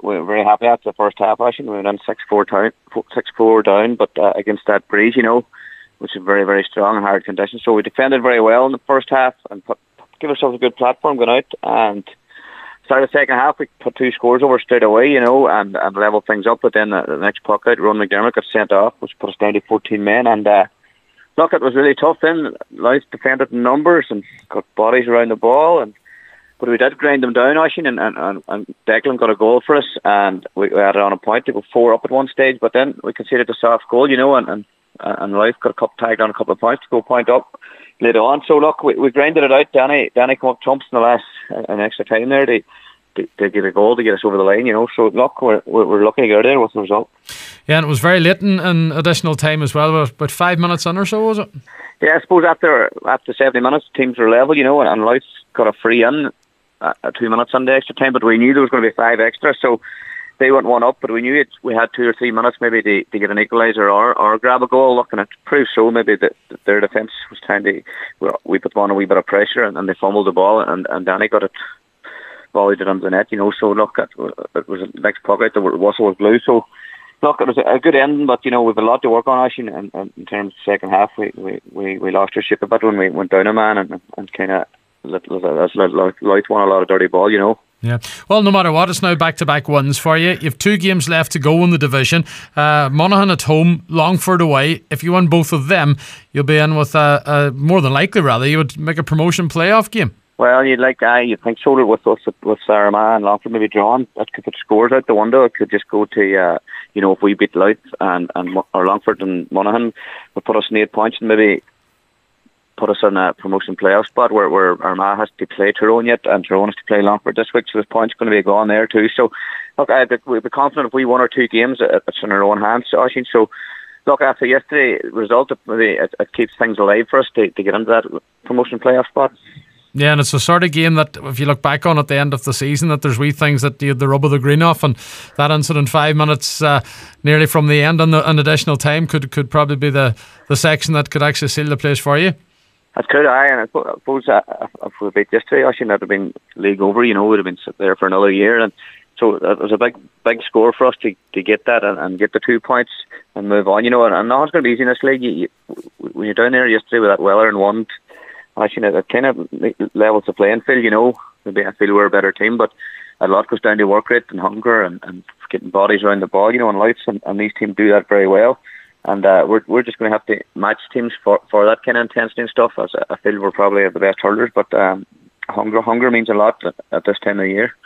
we were very happy after the first half. Actually, we went on 6-4 down, but against that breeze, which is very, very strong and hard conditions. So we defended very well in the first half and give ourselves a good platform going out. And started the second half, we put 2 scores over straight away, and leveled things up. But then the next puck out, Ron McDermott got sent off, which put us down to 14 men. And look, it was really tough then. Louth defended in numbers and got bodies around the ball. But we did grind them down, Oisin, and Declan got a goal for us. And we had it on a point to go 4 up at one stage. But then we conceded a soft goal, and Louth got tagged on a couple of points to go point up later on. So look, we grinded it out. Danny came up trumps in the last an extra time there. They get a goal to get us over the line, So look, we're lucky to get there with the result. Yeah, and it was very late in additional time as well. About 5 minutes in or so, was it? Yeah, I suppose after 70 minutes, teams were level, and Louth got a free in at 2 minutes on the extra time. But we knew there was going to be 5 extra, so they went 1 up. But we knew we had 2 or 3 minutes maybe to get an equaliser or grab a goal. Looking at proof, so maybe their defence was trying to. We put them on a wee bit of pressure, and they fumbled the ball, and Danny got it. Volleyed it onto the net, So look, it was the next puck out. The whistle was blue. So look, it was a good ending, but we've a lot to work on, actually. And in terms of the second half, we lost our ship a bit when we went down a man and kind of let Louth won a lot of dirty ball, Yeah. Well, no matter what, it's now back-to-back wins for you. You've 2 games left to go in the division. Monaghan at home, Longford away. If you win both of them, you'll be in with more than likely, rather, you would make a promotion playoff game. Well, you'd think so with us with Armagh and Longford maybe drawn. That could put scores out the window. It could just go to if we beat Louth or Longford and Monaghan, would put us in 8 points and maybe put us in a promotion playoff spot where Armagh has to play Tyrone yet, and Tyrone has to play Longford this week, so there's points going to be gone there too. So look, we'd be confident if we won our 2 games, it's in our own hands. So look, after yesterday's result, it keeps things alive for us to get into that promotion playoff spot. Yeah, and it's the sort of game that if you look back on at the end of the season, that there's wee things that you had the rub of the green off, and that incident 5 minutes nearly from the end on additional time could probably be the section that could actually seal the place for you. That could, and I suppose if we beat yesterday, actually, that would have been league over, we'd have been sit there for another year. And so it was a big score for us to get that and get the 2 points and move on, and no, it's going to be easy in this league. When you're down there yesterday with that Weller and one, actually, it kind of levels the playing field, Maybe I feel we're a better team, but a lot goes down to work rate and hunger and getting bodies around the ball, and Louth, and these teams do that very well. And we're just going to have to match teams for that kind of intensity and stuff. As I feel we're probably the best hurlers, but hunger means a lot at this time of the year.